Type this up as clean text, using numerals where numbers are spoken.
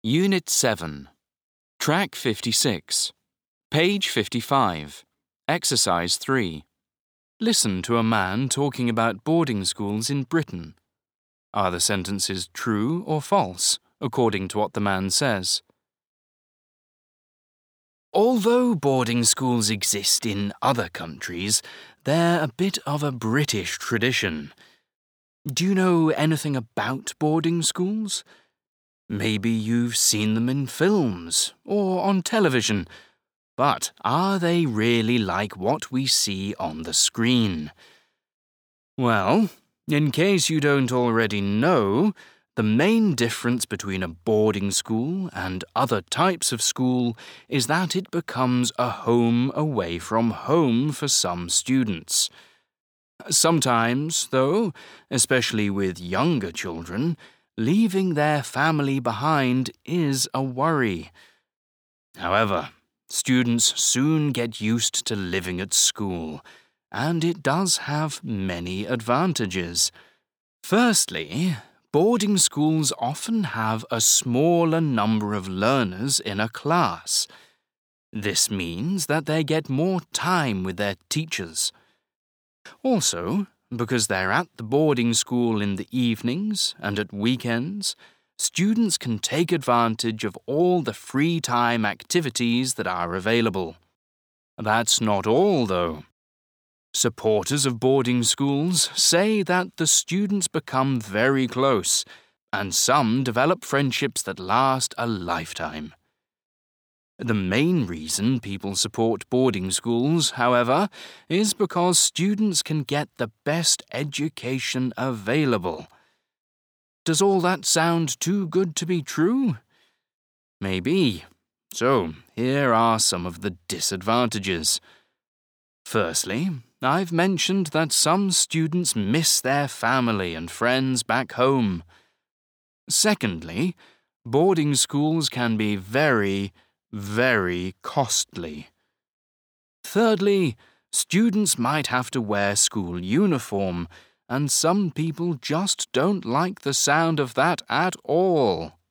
Unit 7, Track 56, Page 55, Exercise 3. Listen to a man talking about boarding schools in Britain. Are the sentences true or false, according to what the man says? Although boarding schools exist in other countries, they're a bit of a British tradition. Do you know anything about boarding schools? Maybe you've seen them in films or on television, but are they really like what we see on the screen? Well, in case you don't already know, the main difference between a boarding school and other types of school is that it becomes a home away from home for some students. Sometimes, though, especially with younger children, leaving their family behind is a worry. However, students soon get used to living at school, and it does have many advantages. Firstly, boarding schools often have a smaller number of learners in a class. This means that they get more time with their teachers. Also, because they're at the boarding school in the evenings and at weekends, students can take advantage of all the free time activities that are available. That's not all, though. Supporters of boarding schools say that the students become very close, and some develop friendships that last a lifetime. The main reason people support boarding schools, however, is because students can get the best education available. Does all that sound too good to be true? Maybe. So, here are some of the disadvantages. Firstly, I've mentioned that some students miss their family and friends back home. Secondly, boarding schools can be very costly. Thirdly, students might have to wear school uniform, and some people just don't like the sound of that at all.